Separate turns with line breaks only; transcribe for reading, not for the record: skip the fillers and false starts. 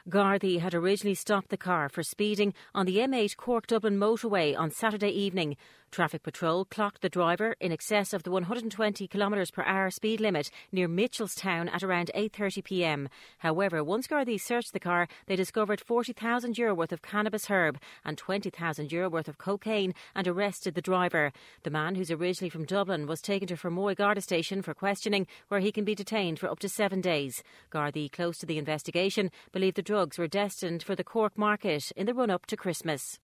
Gardaí had originally stopped the car for speeding on the M8 Cork-Dublin motorway on Saturday evening. Traffic Patrol clocked the driver in excess of the 120 km/h speed limit near Mitchelstown at around 8:30pm. However, once Gardaí searched the car, they discovered €40,000 worth of cannabis herb and €20,000 worth of cocaine and arrested the driver. The man, who's originally from Dublin, was taken to Fermoy Garda Station for questioning, where he can be detained for up to 7 days. Gardaí, close to the investigation, believe the drugs were destined for the Cork market in the run-up to Christmas.